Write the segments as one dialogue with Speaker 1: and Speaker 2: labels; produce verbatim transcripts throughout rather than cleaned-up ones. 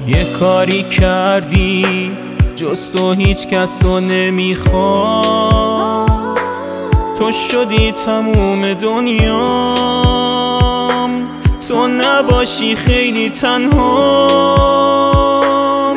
Speaker 1: یه کاری کردی جز تو هیچ کس رو نمیخوام، تو شدی تموم دنیام، تو نباشی خیلی تنهام.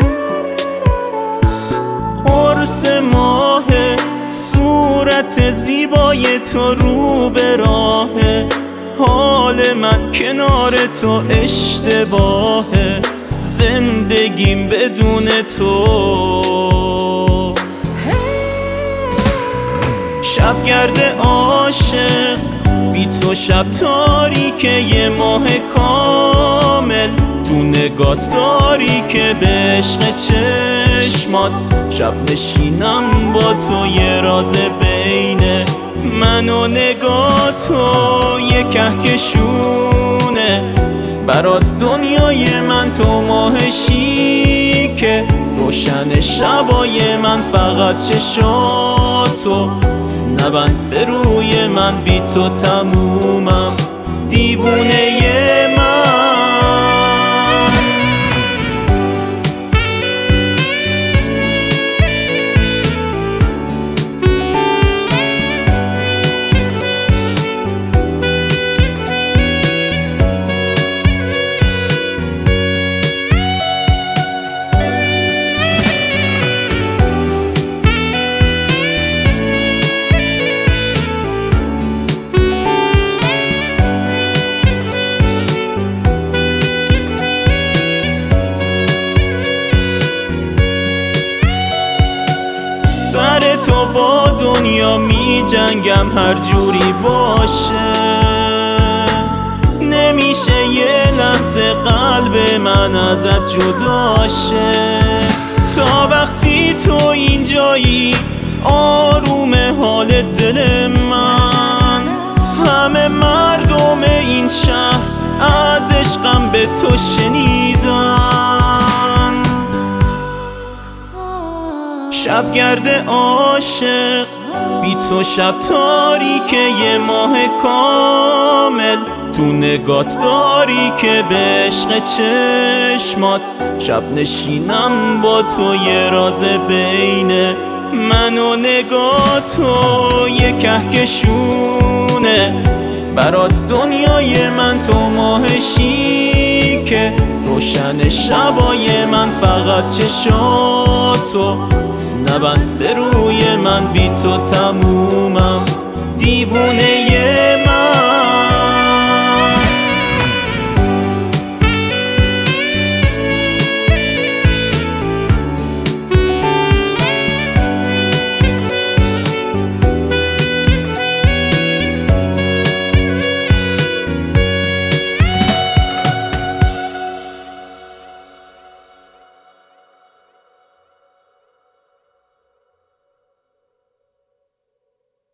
Speaker 1: قرص ماه صورت زیبای تو رو به راهه، حال من کنار تو اشتباهه، زندگیم بدون تو. شبگرد عاشق بی تو شب تاریکه، یه ماه کامل تو نگات داری که به عشق چشمات شب نشینم با تو، یه راز بین من و نگاه تو، یه کهکشونه برات دنیای من، تو ماهشی که روشن شبای من، فقط چشاتو نبند به روی من، بی تو تمومم دیوونه من. سر تو با دنیا می جنگم هر جوری باشه، نمیشه یه لحظه قلب من ازت جدا شه. تا وقتی تو اینجایی آروم حال دل من، همه مردم این شهر از عشقم به تو شنیدن. شبگرد عاشق بی تو شب تاریکه، یه ماه کامل تو نگات داری که به عشق چشمات شب نشینم با تو، یه راز بین من و نگاه تو، یه کهکشونه برات دنیای من، تو ماهشی که روشن شبای من، فقط چشاتو نبند به روی من، بی تو تمومم دیوونه